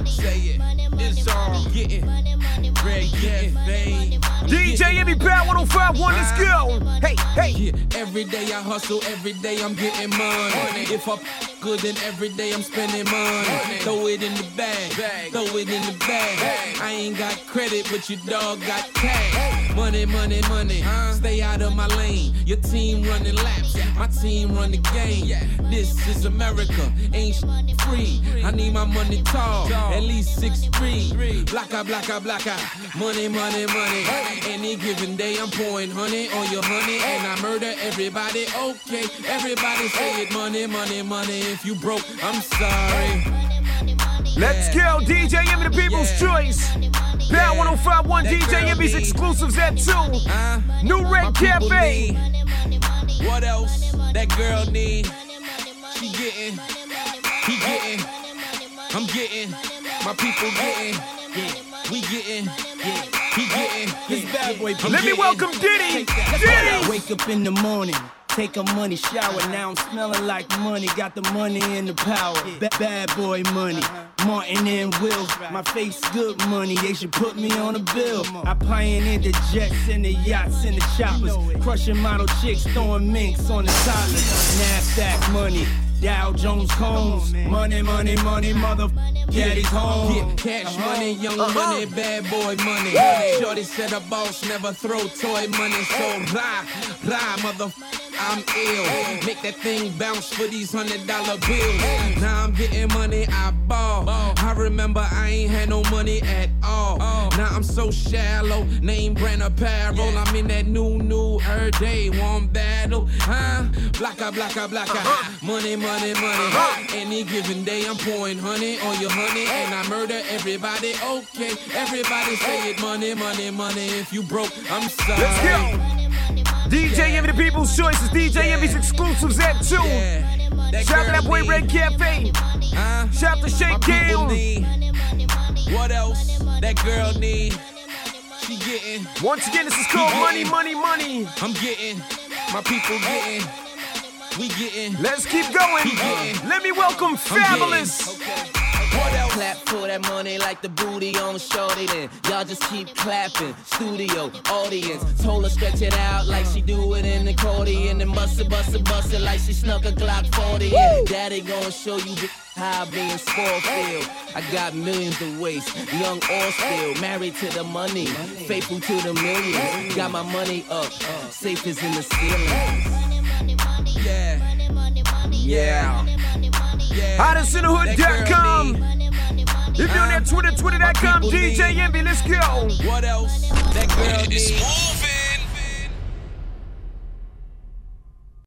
Say it. It's all getting Red Cafe. DJ Envy Power 1051, let's go. Hey, hey. Yeah, every day I hustle, every day I'm getting money. If I good, then every day I'm spending money. Throw it in the bag, throw it in the bag. I ain't got credit, but your dog got cash. Money, money, money. Stay out of my lane. Your team running laps, my team run the game. This is America, ain't free. I need my money tall, at least 6'3". Blacka, blacka, blacka. Money, money, money. Any given day I'm pouring honey on your honey, and I murder everybody. Okay, everybody say it. Money, money, money. If you broke, I'm sorry. Let's go, DJ Envy, the people's choice. Power 1051, DJ Envy's exclusives at 2. New Red Cafe. What else that girl need? She getting, he getting, I'm getting, my people getting, we getting, he getting, this bad boy. Let me welcome Diddy. Diddy. Wake up in the morning, take a money shower. Now I'm smelling like money. Got the money and the power. Bad boy money. Martin and Will. My face good money. They should put me on a bill. I pioneered the jets and the yachts and the choppers. Crushing model chicks, throwing minks on the topless. NASDAQ money. Dow Jones Combs. Money, money, money, mother. Daddy's home. Yeah, cash money, young money, bad boy money. Shorty said a boss never throw toy money. So rah, mother. I'm ill. Make that thing bounce for these $100 bills. Now I'm getting money, I ball. I remember I ain't had no money at all. Now I'm so shallow, name brand apparel. I'm in that new every day, one battle. Blacka, blacka, blacka. Money, money, money. Any given day I'm pouring honey on your honey, and I murder everybody. Okay, everybody say it. Money, money, money. If you broke, I'm sorry. Let's go. DJ Envy, the people's choice, is DJ Envy's exclusives at 2. Shout out to that boy Red Cafe. Shout out to Shake Down. What else that girl need? She getting. Once again, this is called Money, Money, Money. I'm getting. My people getting. We getting. Let's keep going. Let me welcome Fabulous. What else? Clap for that money like the booty on shorty then. Y'all just keep clapping. Studio, audience. Told her stretch it out like she do it in the accordion. And bust it like she snuck a Glock 40 in. Daddy gonna show you how being spoiled feel. I got millions to waste, young or still. Married to the money, faithful to the millions. Got my money up, safe is in the ceiling. Yeah. HottestInTheHood.com. If you're on that Twitter.com, DJ Envy, let's go. What else that girl needs?